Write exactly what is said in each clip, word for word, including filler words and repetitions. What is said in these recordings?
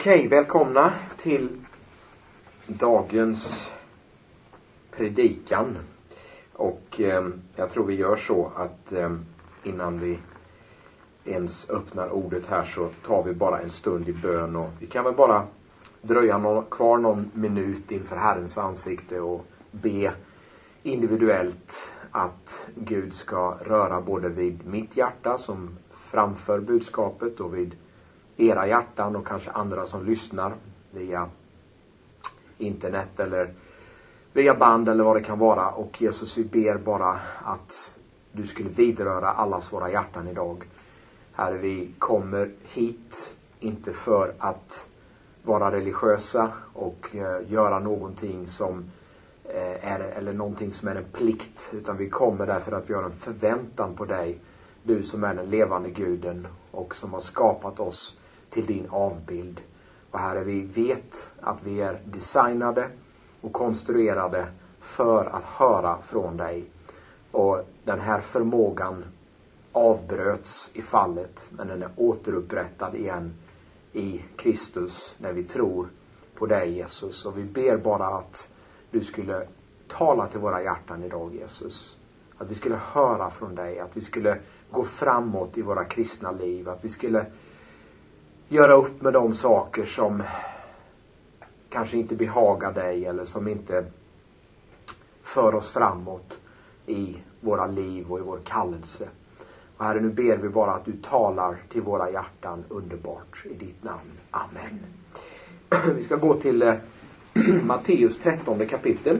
Okej, välkomna till dagens predikan. Och eh, jag tror vi gör så att eh, innan vi ens öppnar ordet här så tar vi bara en stund i bön. Och vi kan väl bara dröja någon, kvar någon minut inför Herrens ansikte och be individuellt att Gud ska röra både vid mitt hjärta som framför budskapet och vid era hjärtan och kanske andra som lyssnar via internet eller via band eller vad det kan vara. Och Jesus, vi ber bara att du skulle vidröra allas våra hjärtan idag. Herre, vi kommer hit inte för att vara religiösa och eh, göra någonting som eh, är eller någonting som är en plikt, utan vi kommer därför att vi har en förväntan på dig, du som är den levande Guden och som har skapat oss till din avbild. Och Herre, vi vet att vi är designade och konstruerade för att höra från dig. Och den här förmågan avbröts i fallet, men den är återupprättad igen i Kristus när vi tror på dig, Jesus. Och vi ber bara att du skulle tala till våra hjärtan idag, Jesus. Att vi skulle höra från dig, att vi skulle gå framåt i våra kristna liv, att vi skulle göra upp med de saker som kanske inte behagar dig eller som inte för oss framåt i våra liv och i vår kallelse. Och Herre, nu ber vi bara att du talar till våra hjärtan underbart i ditt namn. Amen. Vi ska gå till eh, Matteus trettonde kapitel.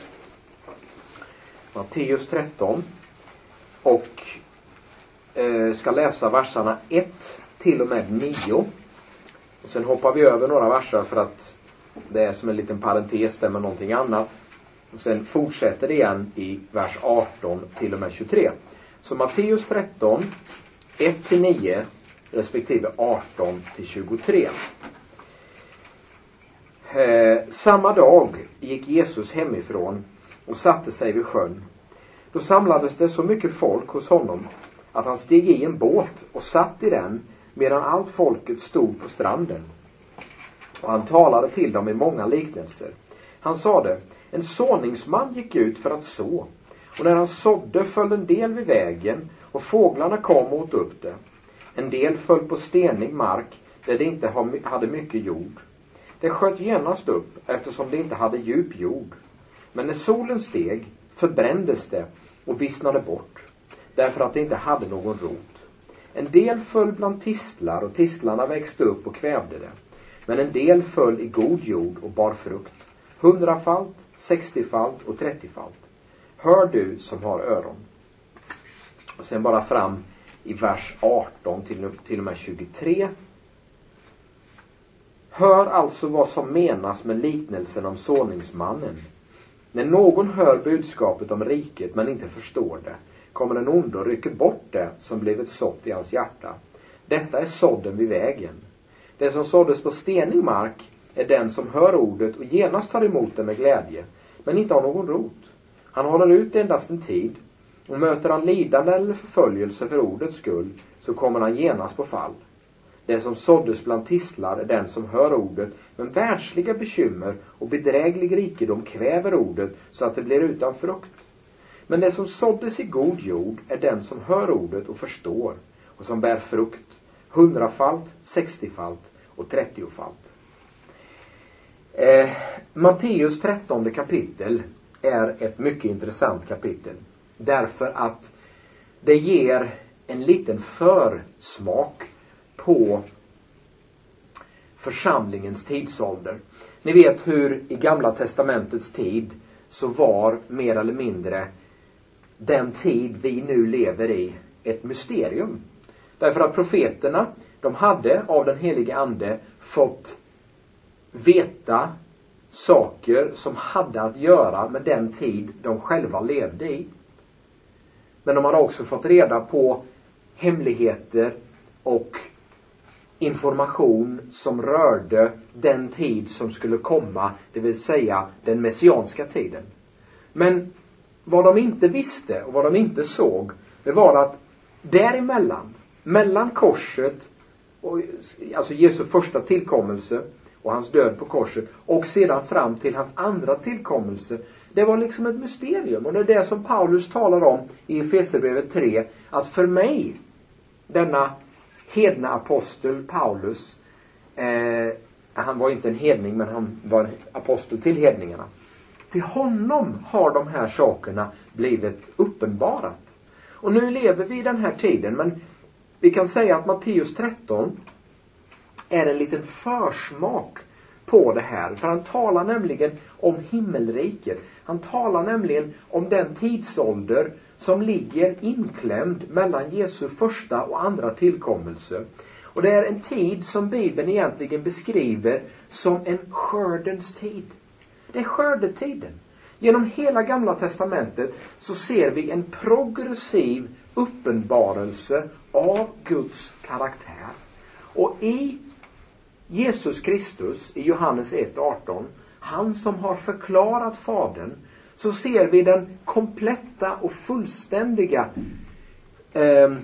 Matteus tretton. Och eh, ska läsa verserna ett till och med nio. Och sen hoppar vi över några verser för att det är som en liten parentes där med någonting annat. Och sen fortsätter det igen i vers arton till och med tjugotre. Så Matteus tretton, ett till nio respektive arton till tjugotre. Eh, samma dag gick Jesus hemifrån och satte sig vid sjön. Då samlades det så mycket folk hos honom att han steg i en båt och satt i den medan allt folket stod på stranden. Och han talade till dem i många liknelser. Han sade: en såningsman gick ut för att så. Och när han sådde föll en del vid vägen och fåglarna kom och åt upp det. En del föll på stenig mark där det inte hade mycket jord. Det sköt genast upp eftersom det inte hade djup jord. Men när solen steg förbrändes det och vissnade bort därför att det inte hade någon rot. En del föll bland tistlar och tistlarna växte upp och kvävde det. Men en del föll i god jord och bar frukt. Hundrafalt, sextiofalt och trettiofalt. Hör du som har öron. Och sen bara fram i vers arton till, till och med tjugotre. Hör alltså vad som menas med liknelsen om såningsmannen. När någon hör budskapet om riket men inte förstår det, kommer en ond och rycker bort det som blivit sått i hans hjärta. Detta är sådden vid vägen. Det som såddes på stenig mark är den som hör ordet och genast tar emot det med glädje, men inte har någon rot. Han håller ut endast en tid, och möter han lidande eller förföljelse för ordets skull, så kommer han genast på fall. Det som såddes bland tistlar är den som hör ordet, men världsliga bekymmer och bedräglig rikedom kväver ordet så att det blir utan frukt. Men det som såddes i god jord är den som hör ordet och förstår, och som bär frukt, hundrafalt, sextiofalt och trettiofalt. Eh, Matteus trettonde kapitel är ett mycket intressant kapitel. Därför att det ger en liten försmak på församlingens tidsålder. Ni vet hur i Gamla testamentets tid så var mer eller mindre den tid vi nu lever i ett mysterium. Därför att profeterna, de hade av den helige ande fått veta saker som hade att göra med den tid de själva levde i. Men de hade också fått reda på hemligheter och information som rörde den tid som skulle komma, det vill säga den messianska tiden. Men vad de inte visste och vad de inte såg, det var att däremellan, mellan korset och, alltså Jesu första tillkommelse och hans död på korset, och sedan fram till hans andra tillkommelse. Det var liksom ett mysterium. Och det är det som Paulus talar om i Efesierbrevet tre, att för mig, denna hedna apostel Paulus, eh, han var inte en hedning, men han var en apostel till hedningarna. Till honom har de här sakerna blivit uppenbarat. Och nu lever vi i den här tiden, men vi kan säga att Matteus tretton är en liten försmak på det här. För han talar nämligen om himmelriket. Han talar nämligen om den tidsålder som ligger inklämd mellan Jesu första och andra tillkommelse. Och det är en tid som Bibeln egentligen beskriver som en skördens tid. Det är skördetiden. Genom hela Gamla testamentet så ser vi en progressiv uppenbarelse av Guds karaktär. Och i Jesus Kristus, i Johannes ett arton, han som har förklarat Fadern, så ser vi den kompletta och fullständiga eh,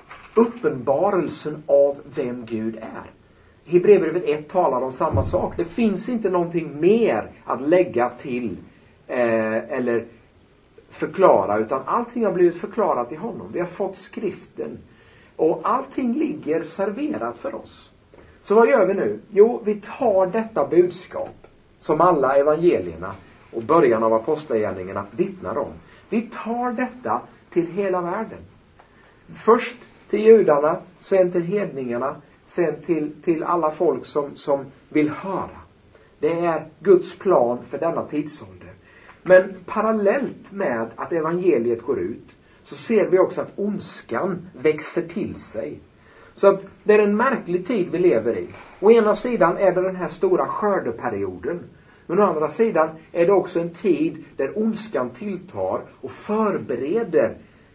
uppenbarelsen av vem Gud är. Hebreerbrevet ett talar om samma sak. Det finns inte någonting mer att lägga till eh, eller förklara, utan allting har blivit förklarat i honom. Vi har fått skriften och allting ligger serverat för oss. Så vad gör vi nu? Jo, vi tar detta budskap som alla evangelierna och början av apostlagärningarna vittnar om. Vi tar detta till hela världen. Först till judarna, sen till hedningarna, sen till, till alla folk som, som vill höra. Det är Guds plan för denna tidsålder. Men parallellt med att evangeliet går ut, så ser vi också att ondskan växer till sig. Så att det är en märklig tid vi lever i. Å ena sidan är det den här stora skördeperioden. Men å andra sidan är det också en tid där ondskan tilltar och förbereder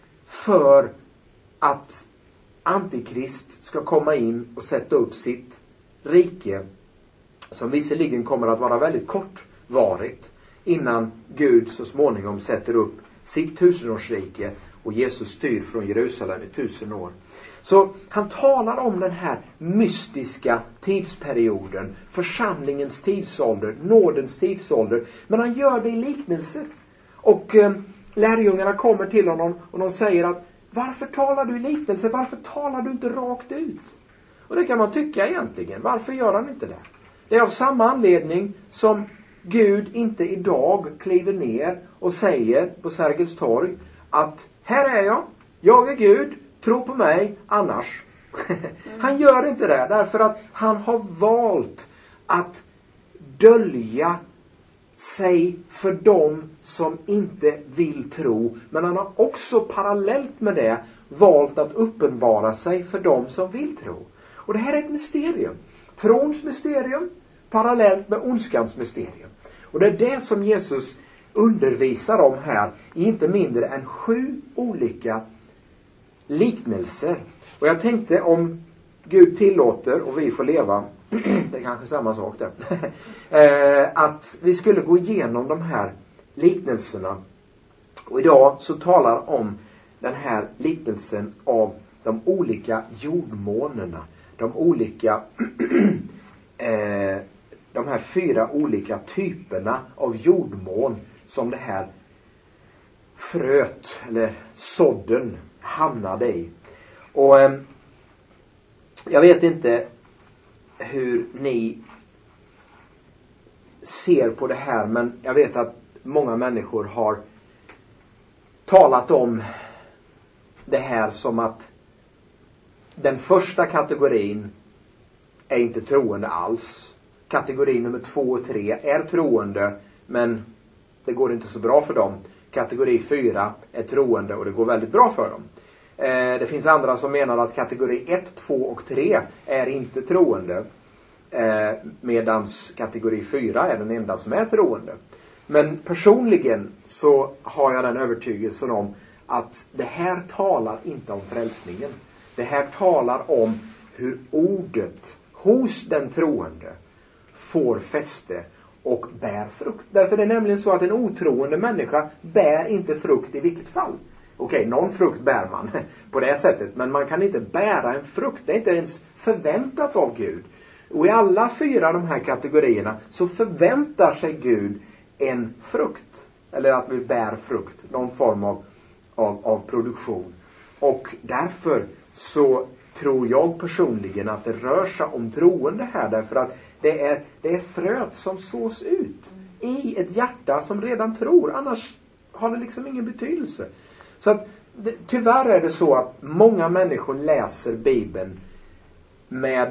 för att Antikrist ska komma in och sätta upp sitt rike, som visserligen kommer att vara väldigt kortvarigt, innan Gud så småningom sätter upp sitt tusenårsrike och Jesus styr från Jerusalem i tusen år. Så han talar om den här mystiska tidsperioden, församlingens tidsålder, nådens tidsålder. Men han gör det i liknelse. Och eh, lärjungarna kommer till honom och de säger att varför talar du i liknelse? Varför talar du inte rakt ut? Och det kan man tycka egentligen. Varför gör han inte det? Det är av samma anledning som Gud inte idag kliver ner och säger på Sergels torg att här är jag, jag är Gud, tro på mig, annars. Han gör inte det därför att han har valt att dölja sig för dem som inte vill tro. Men han har också parallellt med det valt att uppenbara sig för dem som vill tro. Och det här är ett mysterium. Trons mysterium parallellt med ondskans mysterium. Och det är det som Jesus undervisar om här i inte mindre än sju olika liknelser. Och jag tänkte, om Gud tillåter och vi får leva, det är kanske samma sak där, att vi skulle gå igenom de här liknelserna. Och idag så talar om den här liknelsen av de olika jordmånerna, de olika eh, de här fyra olika typerna av jordmån som det här fröet eller sådden hamnade i. Och eh, jag vet inte hur ni ser på det här, men jag vet att många människor har talat om det här som att den första kategorin är inte troende alls. Kategori nummer två och tre är troende, men det går inte så bra för dem. Kategori fyra är troende och det går väldigt bra för dem. Eh, det finns andra som menar att kategori ett, två och tre är inte troende. Eh, medans kategori fyra är den enda som är troende. Men personligen så har jag den övertygelsen om att det här talar inte om frälsningen. Det här talar om hur ordet hos den troende får fäste och bär frukt. Därför är det nämligen så att en otroende människa bär inte frukt i vilket fall. Okej, någon frukt bär man på det sättet, men man kan inte bära en frukt. Det är inte ens förväntat av Gud. Och i alla fyra de här kategorierna så förväntar sig Gud en frukt. Eller att vi bär frukt. Någon form av, av, av produktion. Och därför så tror jag personligen att det rör sig om troende här. Därför att det är, det är fröet som sås ut i ett hjärta som redan tror. Annars har det liksom ingen betydelse. Så att det, tyvärr är det så att många människor läser Bibeln med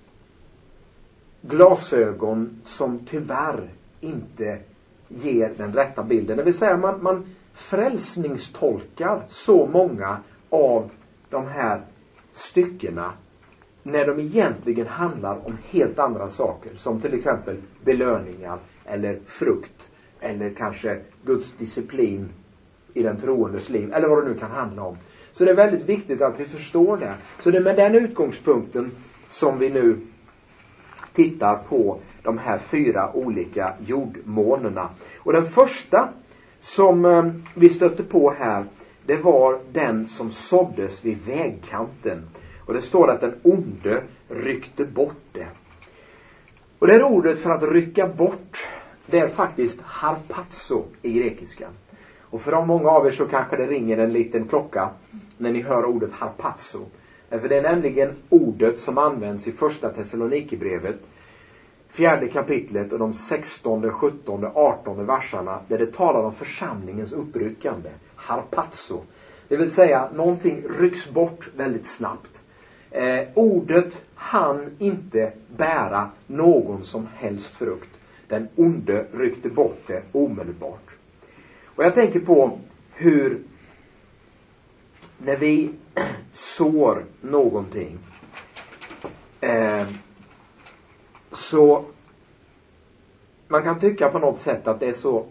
glasögon som tyvärr inte ger den rätta bilden. Det vill säga man, man frälsningstolkar så många av de här styckena när de egentligen handlar om helt andra saker. Som till exempel belöningar eller frukt eller kanske Guds disciplin i den troendes liv. Eller vad det nu kan handla om. Så det är väldigt viktigt att vi förstår det. Så det är med den utgångspunkten som vi nu tittar på de här fyra olika jordmånerna. Och den första som eh, vi stötte på här, det var den som såddes vid vägkanten. Och det står att den onde ryckte bort det. Och det är ordet för att rycka bort, det är faktiskt harpazo i grekiskan. Och för de många av er så kanske det ringer en liten klocka när ni hör ordet harpazo. För det är nämligen ordet som används i första Thessalonikerbrevet, fjärde kapitlet och de sextonde, sjuttonde, artonde verserna, där det talar om församlingens uppryckande. Harpazo. Det vill säga någonting rycks bort väldigt snabbt. Eh, ordet hann inte bära någon som helst frukt. Den onde ryckte bort det omedelbart. Och jag tänker på hur när vi sår någonting eh, så man kan tycka på något sätt att det är så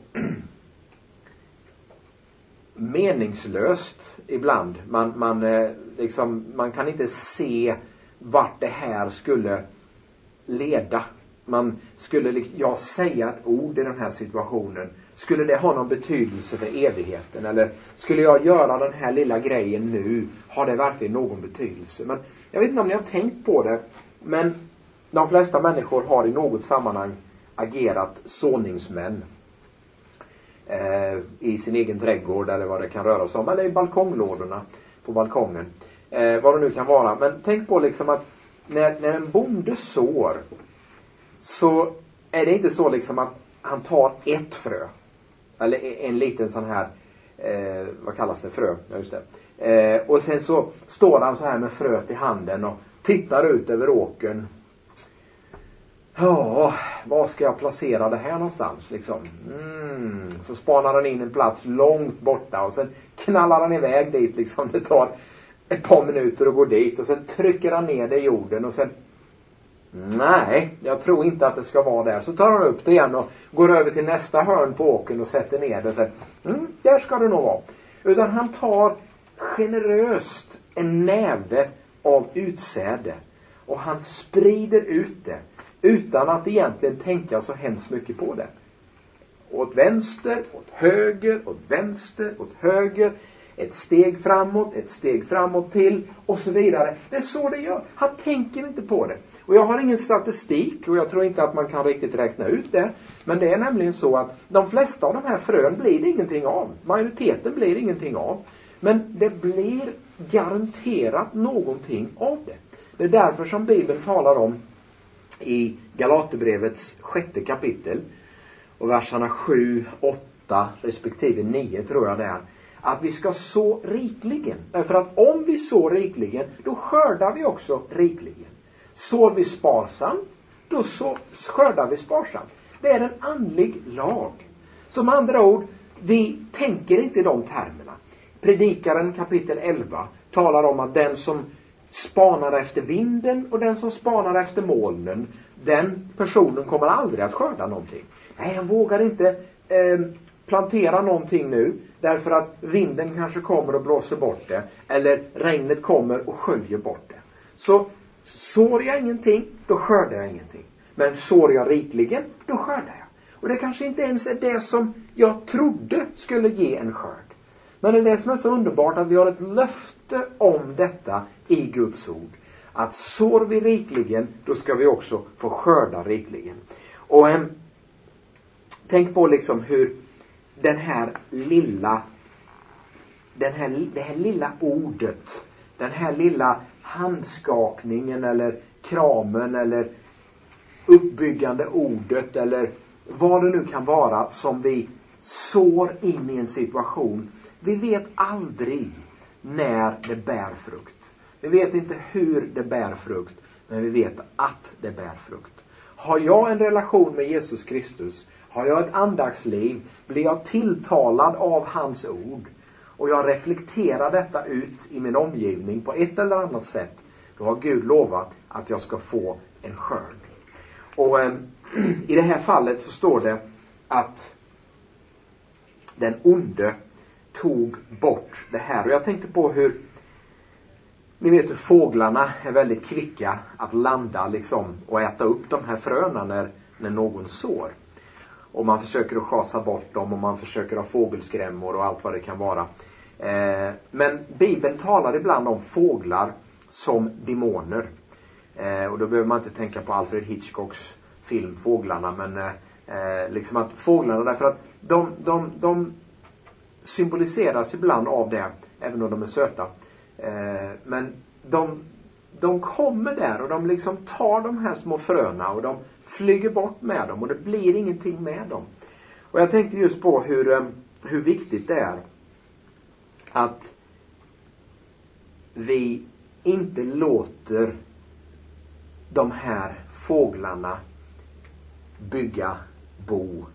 meningslöst ibland. Man, man, eh, liksom, man kan inte se vart det här skulle leda. Man skulle, jag säga ett ord i den här situationen. Skulle det ha någon betydelse för evigheten? Eller skulle jag göra den här lilla grejen nu? Har det verkligen någon betydelse? Men jag vet inte om ni har tänkt på det. Men de flesta människor har i något sammanhang agerat såningsmän. Eh, I sin egen trädgård eller vad det kan röra sig om. Eller i balkonglådorna på balkongen. Eh, vad det nu kan vara. Men tänk på liksom att när, när en bonde sår, så är det inte så liksom att han tar ett frö. Eller en liten sån här, eh, vad kallas det, frö? Ja, just det. Eh, och sen så står han så här med fröet i handen och tittar ut över åkern. Ja, var ska jag placera det här någonstans liksom? Mm. Så spanar han in en plats långt borta och sen knallar han iväg dit liksom. Det tar ett par minuter att gå dit och sen trycker han ner det i jorden och sen nej, jag tror inte att det ska vara där. Så tar han upp det igen och går över till nästa hörn på åkern och sätter ner det och säger, mm, där ska det nog vara. Utan han tar generöst en näve av utsäde och han sprider ut det utan att egentligen tänka så hemskt mycket på det. Åt vänster, åt höger, åt vänster, åt höger. Ett steg framåt, ett steg framåt till och så vidare. Det är så det gör. Han tänker inte på det. Och jag har ingen statistik och jag tror inte att man kan riktigt räkna ut det. Men det är nämligen så att de flesta av de här frön blir det ingenting av. Majoriteten blir ingenting av. Men det blir garanterat någonting av det. Det är därför som Bibeln talar om i Galaterbrevets sjätte kapitel och verserna sju, åtta respektive nio tror jag det är. Att vi ska så rikligen. Därför att om vi så rikligen, då skördar vi också rikligen. Sår vi sparsamt, då så skördar vi sparsamt. Det är en andlig lag. Som andra ord, vi tänker inte i de termerna. Predikaren kapitel elva talar om att den som spanar efter vinden och den som spanar efter molnen, den personen kommer aldrig att skörda någonting. Nej, han vågar inte eh, plantera någonting nu därför att vinden kanske kommer och blåser bort det eller regnet kommer och sköljer bort det. Så sår jag ingenting, då skördar jag ingenting. Men sår jag rikligen, då skördar jag. Och det kanske inte ens är det som jag trodde skulle ge en skörd. Men det är det som är så underbart att vi har ett löfte om detta i Guds ord. att sår vi rikligen, då ska vi också få skörda rikligen. Och eh, tänk på liksom hur den här lilla den här, det här lilla ordet, den här lilla handskakningen eller kramen eller uppbyggande ordet eller vad det nu kan vara som vi sår in i en situation. Vi vet aldrig när det bär frukt. Vi vet inte hur det bär frukt, men vi vet att det bär frukt. Har jag en relation med Jesus Kristus, har jag ett andaktsliv, blir jag tilltalad av hans ord och jag reflekterar detta ut i min omgivning på ett eller annat sätt, då har Gud lovat att jag ska få en skörd. Och eh, i det här fallet så står det att den onde tog bort det här. Och jag tänkte på hur, ni vet hur fåglarna är väldigt kvicka att landa liksom och äta upp de här fröna när, när någon sår. Och man försöker att schasa bort dem och man försöker ha fågelskrämmor och allt vad det kan vara. Eh, men Bibeln talar ibland om fåglar som demoner. Eh, och då behöver man inte tänka på Alfred Hitchcocks film Fåglarna, men eh, liksom att fåglarna, därför att de, de, de symboliseras ibland av det, även om de är söta. Eh, men de, de kommer där och de liksom tar de här små fröna och de flyger bort med dem och det blir ingenting med dem. Och jag tänkte just på hur, hur viktigt det är att vi inte låter de här fåglarna bygga bo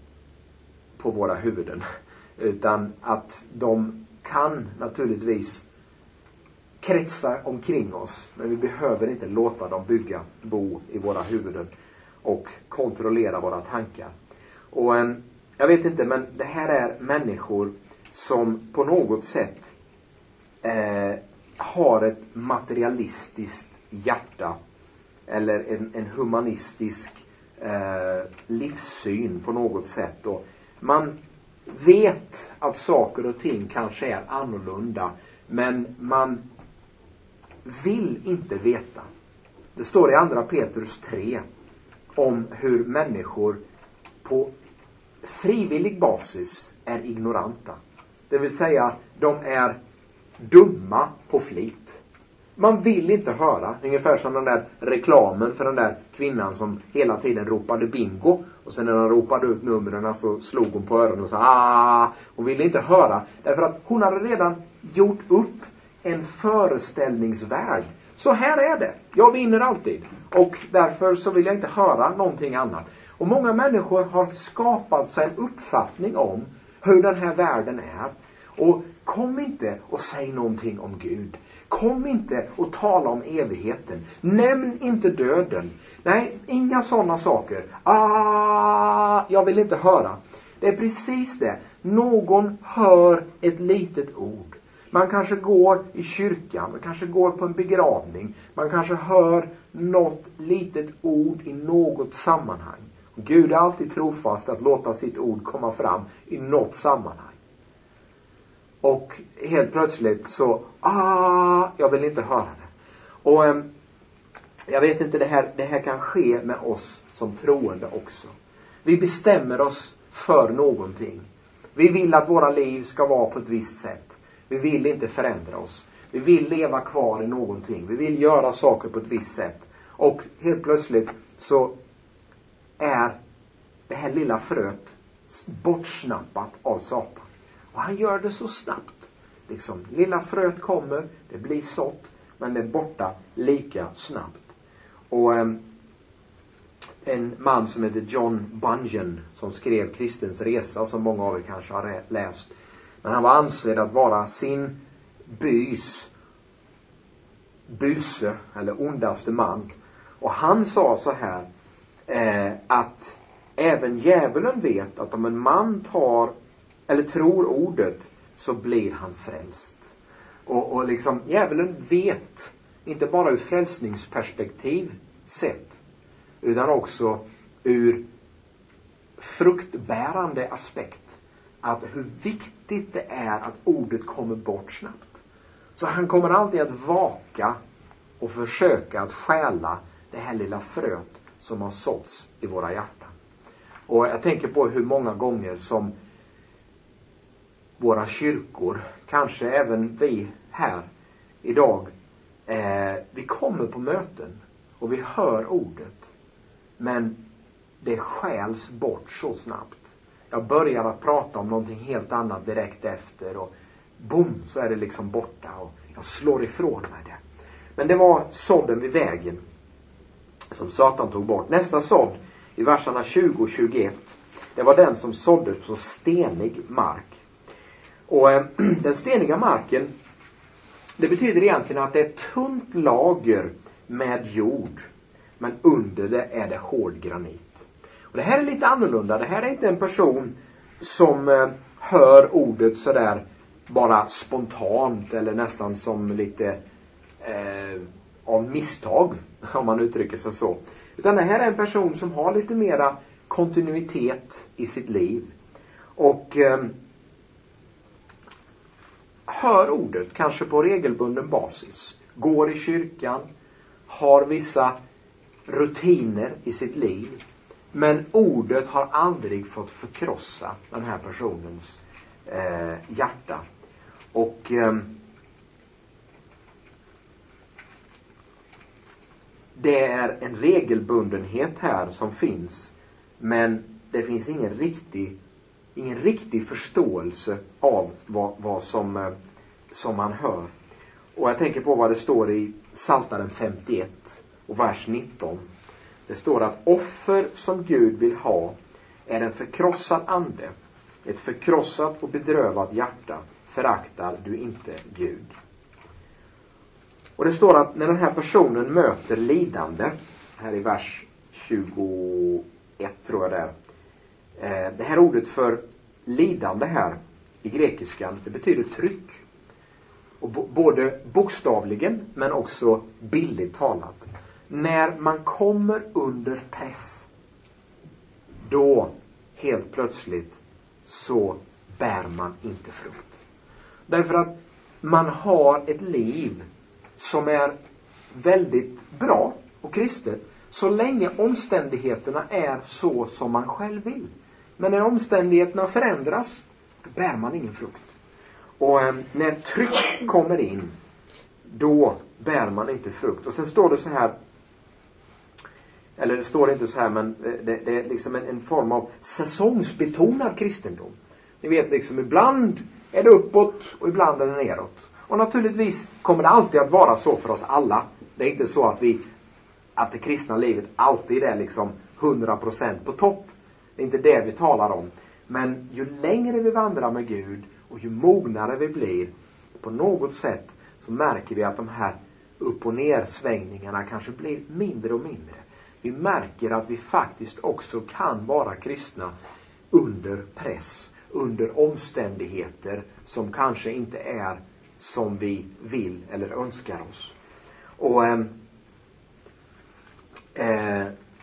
på våra huvuden, utan att de kan naturligtvis kretsa omkring oss, men vi behöver inte låta dem bygga bo i våra huvuden och kontrollera våra tankar. Och eh, jag vet inte, men det här är människor som på något sätt eh, har ett materialistiskt hjärta eller en, en humanistisk eh, livssyn på något sätt. Och man vet att saker och ting kanske är annorlunda, men man vill inte veta. Det står i andra Petrus tre om hur människor på frivillig basis är ignoranta. Det vill säga, de är dumma på flit. Man vill inte höra, ungefär som den där reklamen för den där kvinnan som hela tiden ropade bingo. Och sen när hon ropade ut numren så slog hon på öronen och sa ah. Hon ville inte höra, därför att hon hade redan gjort upp en föreställningsvärld. Så här är det, jag vinner alltid. Och därför så vill jag inte höra någonting annat. Och många människor har skapat sig en uppfattning om hur den här världen är. Och kom inte och säg någonting om Gud. Kom inte och tala om evigheten. Nämn inte döden. Nej, inga sådana saker. Ah, jag vill inte höra. Det är precis det. Någon hör ett litet ord. Man kanske går i kyrkan, man kanske går på en begravning. Man kanske hör något litet ord i något sammanhang. Gud är alltid trofast att låta sitt ord komma fram i något sammanhang. Och helt plötsligt så, ah, jag vill inte höra det. Och eh, jag vet inte, det här, det här kan ske med oss som troende också. Vi bestämmer oss för någonting. Vi vill att våra liv ska vara på ett visst sätt. Vi vill inte förändra oss. Vi vill leva kvar i någonting. Vi vill göra saker på ett visst sätt. Och helt plötsligt så är det här lilla fröet bortsnappat av Satan. Och han gör det så snabbt. Liksom, lilla fröet kommer, det blir sått, men det är borta lika snabbt. Och eh, en man som heter John Bunyan, som skrev Kristens resa, som många av er kanske har läst. Men han var ansedd att vara sin bys buse, eller ondaste man. Och han sa så här, eh, att även djävulen vet att om en man tar eller tror ordet, så blir han frälst. Och, och liksom, djävulen vet, inte bara ur frälsningsperspektiv sett, utan också ur fruktbärande aspekt, att hur viktigt det är att ordet kommer bort snabbt. Så han kommer alltid att vaka och försöka att stjäla det här lilla fröet som har såtts i våra hjärtan. Och jag tänker på hur många gånger som våra kyrkor, kanske även vi här idag, eh, vi kommer på möten och vi hör ordet, men det stjäls bort så snabbt. Jag börjar att prata om någonting helt annat direkt efter och boom, så är det liksom borta och jag slår ifrån mig det. Men det var sådden vid vägen som Satan tog bort. Nästa sådd i verserna tjugo och tjugoett, det var den som såddes på stenig mark. Och eh, den steniga marken, det betyder egentligen att det är ett tunt lager med jord, men under det är det hård granit. Och det här är lite annorlunda. Det här är inte en person som eh, hör ordet sådär bara spontant eller nästan som lite eh, av misstag, om man uttrycker sig så. Utan det här är en person som har lite mera kontinuitet i sitt liv. Och eh, hör ordet kanske på regelbunden basis. Går i kyrkan. Har vissa rutiner i sitt liv. Men ordet har aldrig fått förkrossa den här personens eh, hjärta. Och eh, det är en regelbundenhet här som finns. Men det finns ingen riktig, ingen riktig förståelse av vad, vad som, eh, som man hör. Och jag tänker på vad det står i Psaltaren femtioett och vers nitton. Det står att offer som Gud vill ha är en förkrossad ande. Ett förkrossat och bedrövat hjärta föraktar du inte Gud. Och det står att när den här personen möter lidande, här i vers tjugoett tror jag det är. Det här ordet för lidande här i grekiskan, det betyder tryck. Och både bokstavligen men också bildligt talat. När man kommer under press, då helt plötsligt så bär man inte frukt. Därför att man har ett liv som är väldigt bra och kristet så länge omständigheterna är så som man själv vill. Men när omständigheterna förändras, då bär man ingen frukt. Och eh, när tryck kommer in, då bär man inte frukt. Och sen står det så här, eller det står inte så här, men det, det är liksom en, en form av säsongsbetonad kristendom. Ni vet liksom, ibland är det uppåt och ibland är det neråt. Och naturligtvis kommer det alltid att vara så för oss alla. Det är inte så att vi, att det kristna livet alltid är liksom hundra procent på topp. Det är inte det vi talar om. Men ju längre vi vandrar med Gud och ju mognare vi blir, på något sätt så märker vi att de här upp- och nersvängningarna kanske blir mindre och mindre. Vi märker att vi faktiskt också kan vara kristna under press, under omständigheter som kanske inte är som vi vill eller önskar oss. Och eh, eh,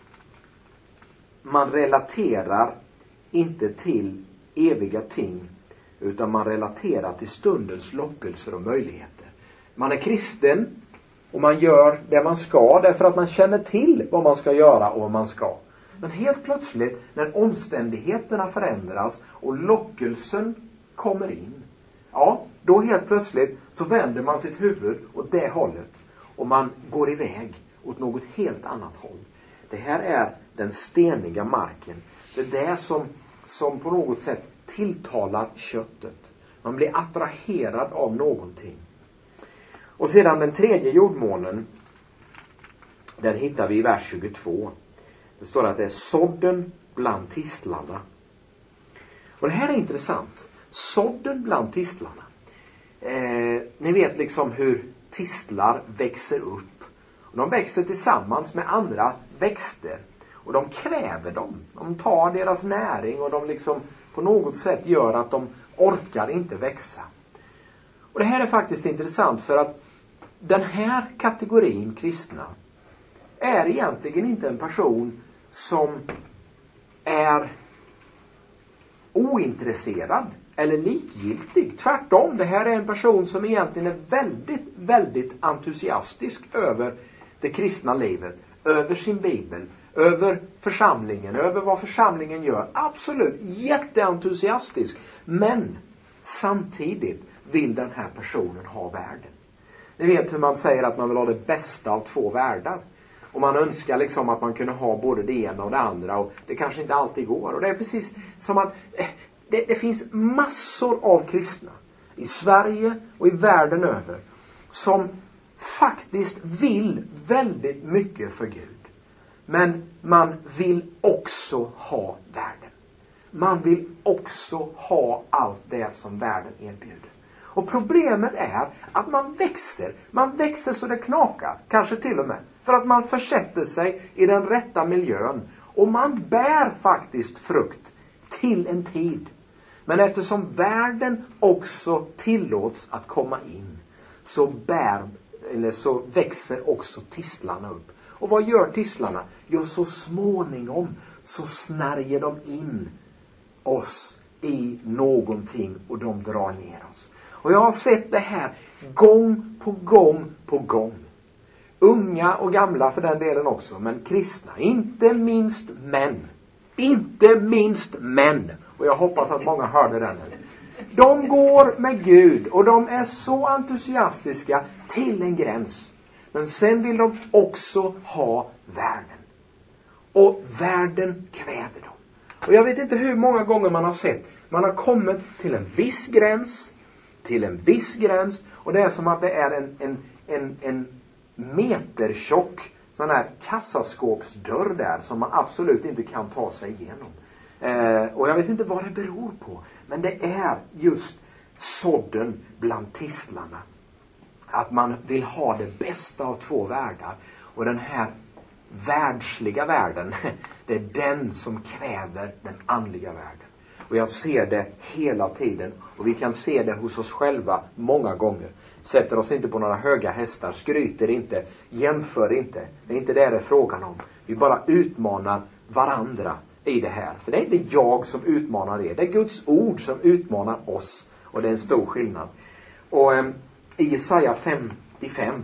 man relaterar inte till eviga ting, utan man relaterar till stundens lockelser och möjligheter. Man är kristen och man gör det man ska därför att man känner till vad man ska göra och vad man ska. Men helt plötsligt när omständigheterna förändras och lockelsen kommer in, ja, då helt plötsligt så vänder man sitt huvud åt det hållet och man går iväg åt något helt annat håll. Det här är den steniga marken. Det är det som, som på något sätt tilltalar köttet. Man blir attraherad av någonting. Och sedan den tredje jordmånen, den hittar vi i vers tjugotvå. Det står att det är sådden bland tistlarna. Och det här är intressant. Sådden bland tistlarna. Eh, ni vet liksom hur tistlar växer upp. Och de växer tillsammans med andra växter. Och de kväver dem. De tar deras näring och de liksom på något sätt gör att de orkar inte växa. Och det här är faktiskt intressant för att den här kategorin kristna är egentligen inte en person som är ointresserad eller likgiltig. Tvärtom, det här är en person som egentligen är väldigt väldigt entusiastisk över det kristna livet, över sin bibel, över församlingen, över vad församlingen gör. Absolut, jätteentusiastisk. Men samtidigt vill den här personen ha världen. Ni vet hur man säger att man vill ha det bästa av två världar. Och man önskar liksom att man kunde ha både det ena och det andra. Och det kanske inte alltid går. Och det är precis som att eh, det, det finns massor av kristna i Sverige och i världen över som faktiskt vill väldigt mycket för Gud. Men man vill också ha världen. Man vill också ha allt det som världen erbjuder. Och problemet är att man växer. Man växer så det knakar. Kanske till och med. För att man försätter sig i den rätta miljön. Och man bär faktiskt frukt till en tid. Men eftersom världen också tillåts att komma in, så bär, eller så växer också tistlarna upp. Och vad gör tistlarna? Jo, så småningom så snärjer de in oss i någonting och de drar ner oss. Och jag har sett det här gång på gång på gång. Unga och gamla för den delen också, men kristna, inte minst män. Inte minst män. Och jag hoppas att många hörde den nu. De går med Gud och de är så entusiastiska till en gräns. Men sen vill de också ha världen. Och världen kväver dem. Och jag vet inte hur många gånger man har sett. Man har kommit till en viss gräns. Till en viss gräns. Och det är som att det är en, en, en, en metertjock sån här kassaskåpsdörr där. Som man absolut inte kan ta sig igenom. Eh, och jag vet inte vad det beror på. Men det är just sådden bland tistlarna. Att man vill ha det bästa av två världar. Och den här världsliga världen, det är den som kväver den andliga världen. Och jag ser det hela tiden. Och vi kan se det hos oss själva många gånger. Sätter oss inte på några höga hästar, skryter inte, jämför inte. Det är inte det det är frågan om. Vi bara utmanar varandra i det här. För det är inte jag som utmanar er. Det är Guds ord som utmanar oss. Och det är en stor skillnad. Och eh, i Jesaja femtiofem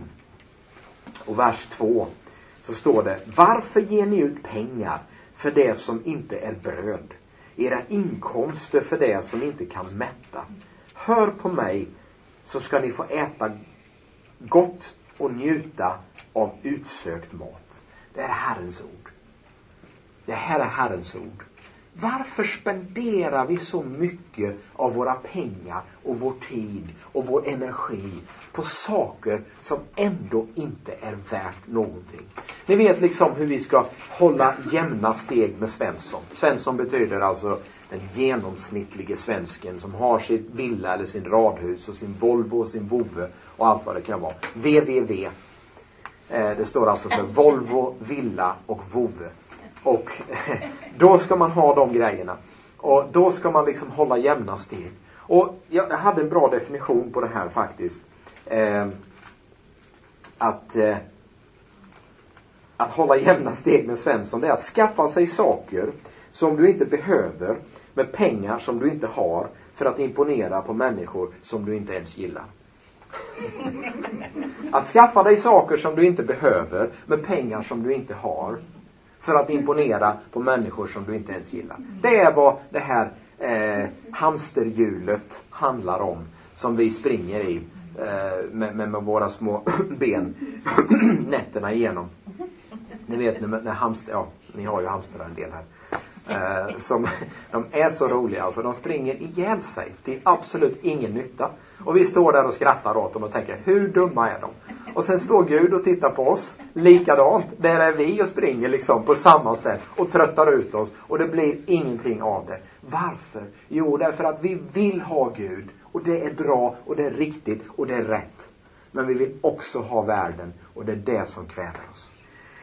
och vers två så står det: varför ger ni ut pengar för det som inte är bröd? Era inkomster för det som inte kan mätta. Hör på mig, så ska ni få äta gott och njuta av utsökt mat. Det är Herrens ord. Det här är Herrens ord. Varför spenderar vi så mycket av våra pengar och vår tid och vår energi på saker som ändå inte är värt någonting? Ni vet liksom hur vi ska hålla jämna steg med Svensson. Svensson betyder alltså den genomsnittlige svensken som har sitt villa eller sin radhus och sin Volvo och sin Vove och allt vad det kan vara. V V V. Eh, det står alltså för Volvo, villa och Vove. Och då ska man ha de grejerna. Och då ska man liksom hålla jämna steg. Och jag hade en bra definition på det här faktiskt. Eh, att, eh, att hålla jämna steg med Svensson, det är att skaffa sig saker som du inte behöver med pengar som du inte har för att imponera på människor som du inte ens gillar. Att skaffa dig saker som du inte behöver med pengar som du inte har för att imponera på människor som du inte ens gillar. Det är vad det här eh, hamsterhjulet handlar om. Som vi springer i eh, med, med, med våra små ben nätterna igenom. Ni vet när, när hamster, ja, ni har ju hamstrar en del här. Eh, som, de är så roliga, alltså de springer ihjäl sig till absolut ingen nytta. Och vi står där och skrattar åt dem och tänker, hur dumma är de? Och sen står Gud och tittar på oss likadant. Där är vi och springer liksom på samma sätt och tröttar ut oss. Och det blir ingenting av det. Varför? Jo, därför att vi vill ha Gud. Och det är bra och det är riktigt och det är rätt. Men vi vill också ha världen och det är det som kväver oss.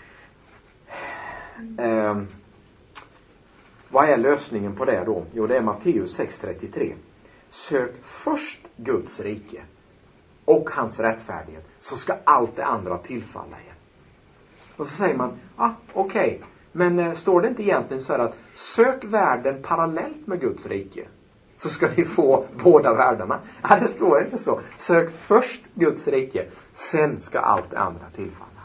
Ehm, vad är lösningen på det då? Jo, det är Matteus sex trettiotre. Sök först Guds rike och hans rättfärdighet, så ska allt det andra tillfalla er. Och så säger man, ah, okej, okay. Men eh, står det inte egentligen så här att sök världen parallellt med Guds rike? så ska ni få båda världarna. Ja, det står inte så. Sök först Guds rike, sen ska allt det andra tillfalla.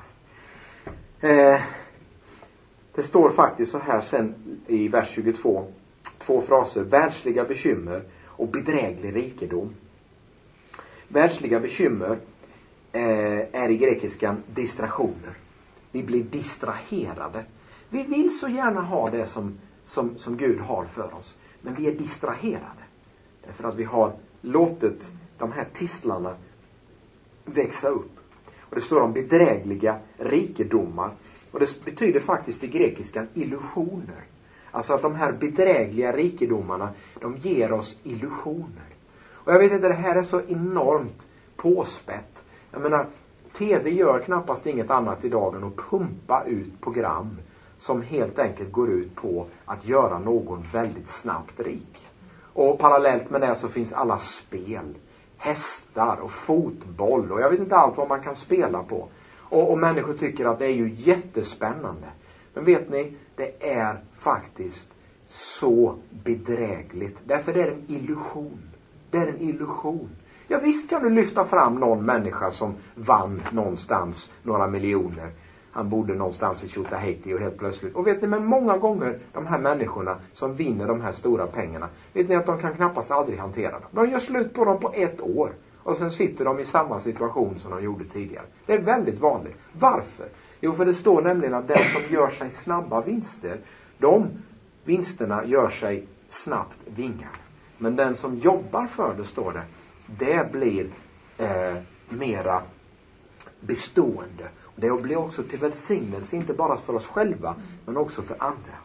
Eh, det står faktiskt så här sen i vers tjugotvå. Två fraser. Världsliga bekymmer och bedräglig rikedom. Världsliga bekymmer eh, är i grekiskan distraktioner. Vi blir distraherade. Vi vill så gärna ha det som, som, som Gud har för oss. Men vi är distraherade. Därför att vi har låtit de här tistlarna växa upp. Och det står om bedrägliga rikedomar. Och det betyder faktiskt i grekiskan illusioner. Alltså att de här bedrägliga rikedomarna, de ger oss illusioner. Och jag vet inte, det här är så enormt påspätt. Jag menar, tv gör knappast inget annat idag än att pumpa ut program som helt enkelt går ut på att göra någon väldigt snabbt rik. Och parallellt med det så finns alla spel, hästar och fotboll och jag vet inte allt vad man kan spela på. Och, och människor tycker att det är ju jättespännande. Men vet ni, det är faktiskt så bedrägligt. Därför är det en illusion. Det är en illusion. Ja, visst kan du lyfta fram någon människa som vann någonstans några miljoner. Han bodde någonstans i Tjotahejti och helt plötsligt. Och vet ni, men många gånger de här människorna som vinner de här stora pengarna, vet ni att de kan knappast aldrig hantera dem. De gör slut på dem på ett år. Och sen sitter de i samma situation som de gjorde tidigare. Det är väldigt vanligt. Varför? Jo, för det står nämligen att den som gör sig snabba vinster, de vinsterna gör sig snabbt vingar. Men den som jobbar för det, står det, det blir eh, mera bestående. Och det blir också till välsignelse, inte bara för oss själva, men också för andra.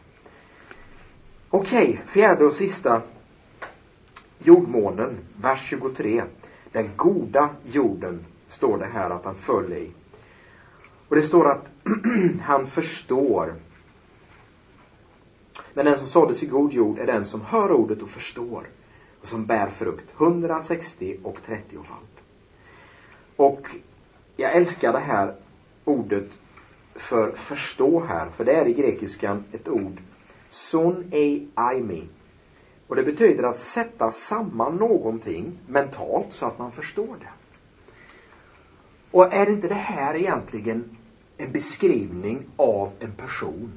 Okej, fjärde och sista jordmånen, vers tjugotre. Den goda jorden står det här att han föll i. Och det står att han förstår. Men den som såddes i god jord är den som hör ordet och förstår. Och som bär frukt. hundrasextio och trettio-falt. Och jag älskar det här ordet för förstå här. För det är i grekiskan ett ord. Son ei aimi. Och det betyder att sätta samman någonting mentalt så att man förstår det. Och är inte det här egentligen en beskrivning av en person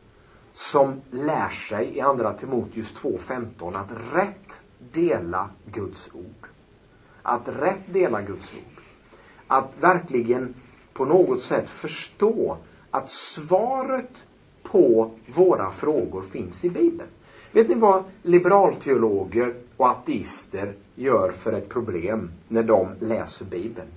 som lär sig i andra Timoteus två femton att rätt dela Guds ord. Att rätt dela Guds ord. Att verkligen på något sätt förstå att svaret på våra frågor finns i Bibeln. Vet ni vad liberalteologer och ateister gör för ett problem när de läser Bibeln?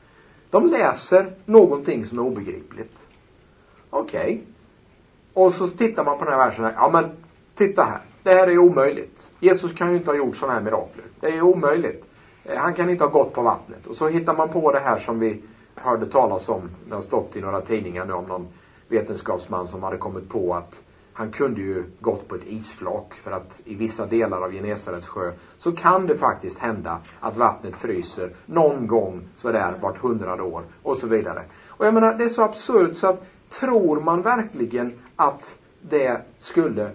De läser någonting som är obegripligt. Okej. Okay. Och så tittar man på den här versen här. Ja, men titta här. Det här är omöjligt. Jesus kan ju inte ha gjort sådana här mirakler. Det är omöjligt. Han kan inte ha gått på vattnet. Och så hittar man på det här som vi hörde talas om. Det har stått i några tidningar nu om någon vetenskapsman som hade kommit på att han kunde ju gått på ett isflak. För att i vissa delar av Genesarets sjö så kan det faktiskt hända att vattnet fryser någon gång sådär vart hundrade år och så vidare. Och jag menar, det är så absurt så att tror man verkligen att det skulle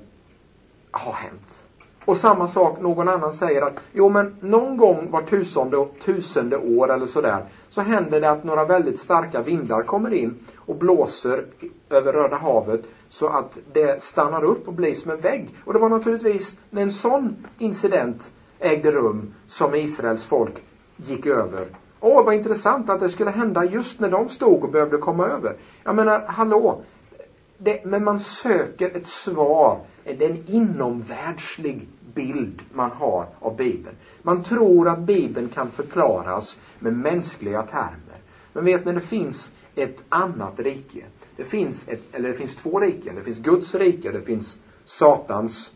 ha hänt? Och samma sak, någon annan säger att jo men någon gång var tusende, tusende år eller sådär så händer det att några väldigt starka vindar kommer in och blåser över Röda havet så att det stannar upp och blir som en vägg. Och det var naturligtvis när en sån incident ägde rum som Israels folk gick över. Åh, vad intressant att det skulle hända just när de stod och behövde komma över. Jag menar, hallå. Det, men man söker ett svar. Det är en inomvärldslig bild man har av Bibeln. Man tror att Bibeln kan förklaras med mänskliga termer. Men vet ni, det finns ett annat rike. Det finns ett, eller det finns två riken. Det finns Guds rike och det finns Satans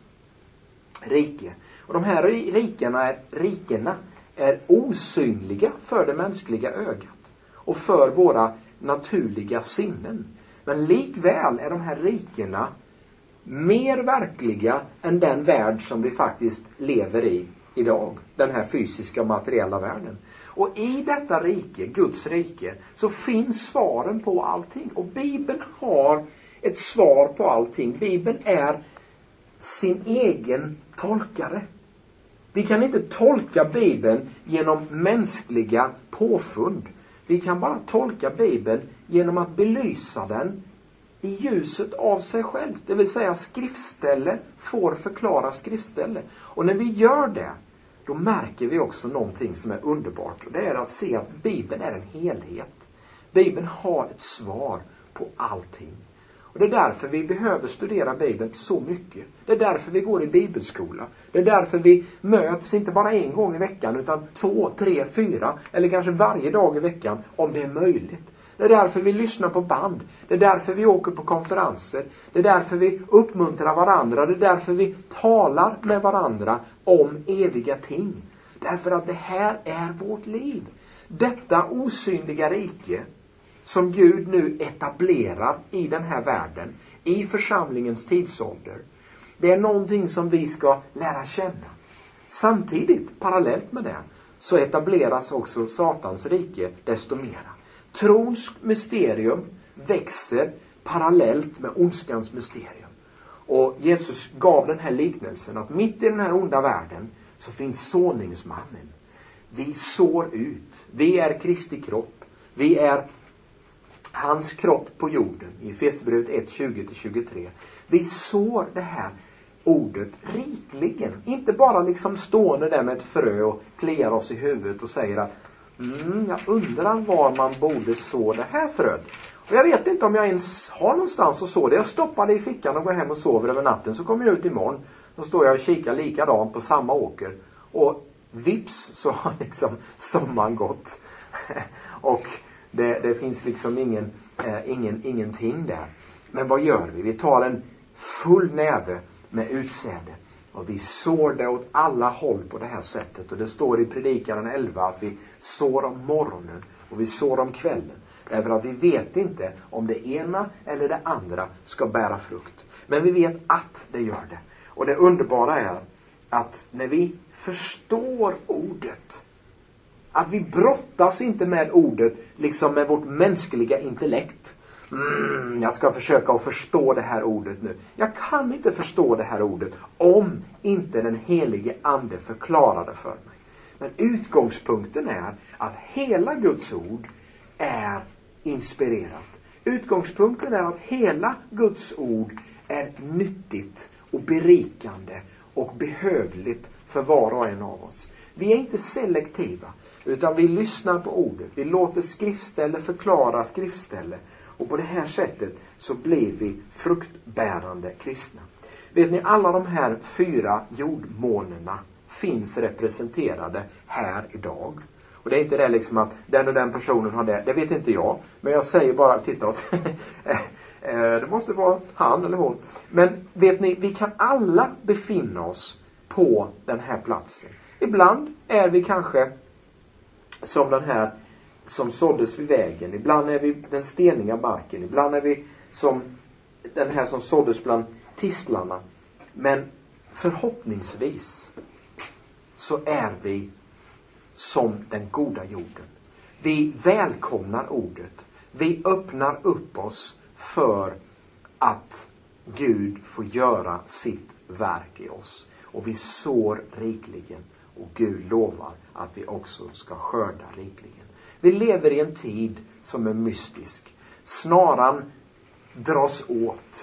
rike. Och de här rikena är, rikena är osynliga för det mänskliga ögat. Och för våra naturliga sinnen. Men likväl är de här rikena mer verkliga än den värld som vi faktiskt lever i idag. Den här fysiska och materiella världen. Och i detta rike, Guds rike, så finns svaren på allting. Och Bibeln har ett svar på allting. Bibeln är sin egen tolkare. Vi kan inte tolka Bibeln genom mänskliga påfund. Vi kan bara tolka Bibeln genom att belysa den i ljuset av sig själv. Det vill säga skriftställe får förklara skriftställe. Och när vi gör det, då märker vi också någonting som är underbart. Och det är att se att Bibeln är en helhet. Bibeln har ett svar på allting. Och det är därför vi behöver studera Bibeln så mycket. Det är därför vi går i bibelskola. Det är därför vi möts inte bara en gång i veckan utan två, tre, fyra eller kanske varje dag i veckan om det är möjligt. Det är därför vi lyssnar på band. Det är därför vi åker på konferenser. Det är därför vi uppmuntrar varandra. Det är därför vi talar med varandra om eviga ting. Därför att det här är vårt liv. Detta osynliga rike som Gud nu etablerar i den här världen, i församlingens tidsålder. Det är någonting som vi ska lära känna. Samtidigt, parallellt med det, så etableras också Satans rike desto mera. Trons mysterium växer parallellt med ondskans mysterium. Och Jesus gav den här liknelsen att mitt i den här onda världen så finns såningsmannen. Vi sår ut. Vi är Kristi kropp. Vi är hans kropp på jorden. I Efesierbrevet ett, tjugo till tjugotre. Vi sår det här ordet rikligen. Inte bara liksom stående där med ett frö och kliar oss i huvudet och säger att mm, jag undrar var man borde så det här fröet. Och jag vet inte om jag ens har någonstans att så det. Jag stoppar det i fickan och går hem och sover över natten. Så kommer jag ut imorgon. Då står jag och kikar likadant på samma åker. Och vips så har liksom sommaren gått. Och det, det finns liksom ingen, eh, ingen, ingenting där. Men vad gör vi? Vi tar en full näve med utsäde. Och vi sår det åt alla håll på det här sättet. Och det står i Predikaren elva att vi sår om morgonen och vi sår om kvällen. Därför att vi vet inte om det ena eller det andra ska bära frukt. Men vi vet att det gör det. Och det underbara är att när vi förstår ordet, att vi brottas inte med ordet liksom med vårt mänskliga intellekt. Mm, jag ska försöka att förstå det här ordet nu. Jag kan inte förstå det här ordet om inte den helige ande förklarar det för mig. Men utgångspunkten är att hela Guds ord är inspirerat. Utgångspunkten är att hela Guds ord är nyttigt och berikande och behövligt för var och en av oss. Vi är inte selektiva, utan vi lyssnar på ordet. Vi låter skriftställe förklara skriftställe. Och på det här sättet så blir vi fruktbärande kristna. Vet ni, alla de här fyra jordmånerna finns representerade här idag. Och det är inte det liksom att den och den personen har det. Det vet inte jag. Men jag säger bara, titta åt. Det måste vara han eller hon. Men vet ni, vi kan alla befinna oss på den här platsen. Ibland är vi kanske som den här som såddes vid vägen. Ibland är vi den steniga marken. Ibland är vi som den här som såddes bland tistlarna. Men förhoppningsvis så är vi som den goda jorden. Vi välkomnar ordet. Vi öppnar upp oss för att Gud får göra sitt verk i oss. Och vi sår rikligen. Och Gud lovar att vi också ska skörda rikligen. Vi lever i en tid som är mystisk. Snaran dras åt.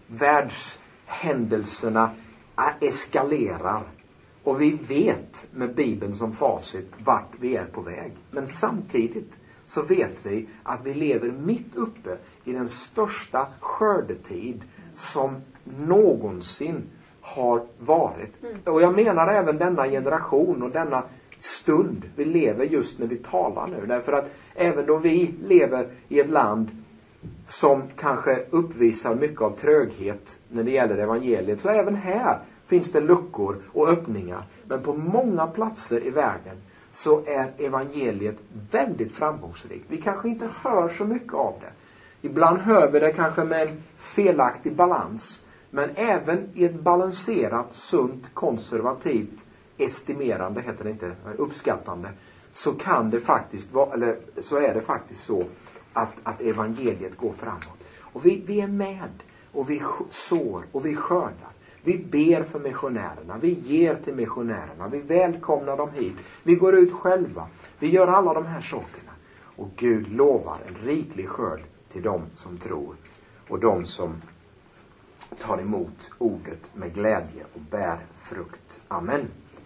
Världshändelserna eskalerar. Och vi vet med Bibeln som facit vart vi är på väg. Men samtidigt så vet vi att vi lever mitt uppe i den största skördetid som någonsin har varit. Mm. Och jag menar även denna generation och denna stund vi lever just när vi talar nu. Därför att även då vi lever i ett land som kanske uppvisar mycket av tröghet när det gäller evangeliet, så även här finns det luckor och öppningar. Men på många platser i världen så är evangeliet väldigt framgångsrikt. Vi kanske inte hör så mycket av det. Ibland hör vi det kanske med en felaktig balans. Men även i ett balanserat, sunt, konservativt, estimerande, heter det inte, uppskattande, så kan det faktiskt vara, eller så är det faktiskt så att, att evangeliet går framåt. Och vi, vi är med och vi sår och vi skördar. Vi ber för missionärerna. Vi ger till missionärerna. Vi välkomnar dem hit. Vi går ut själva. Vi gör alla de här sakerna. Och Gud lovar en riklig skörd till dem som tror. Och de som tar emot ordet med glädje och bär frukt. Amen.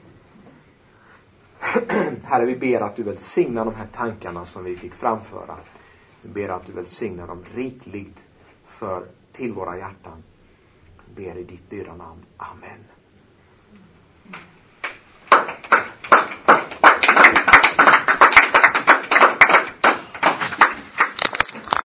Herre, vi ber att du välsignar de här tankarna som vi fick framföra. Vi ber att du välsignar dem rikligt för till våra hjärtan. Vi ber i ditt dyra namn. Amen.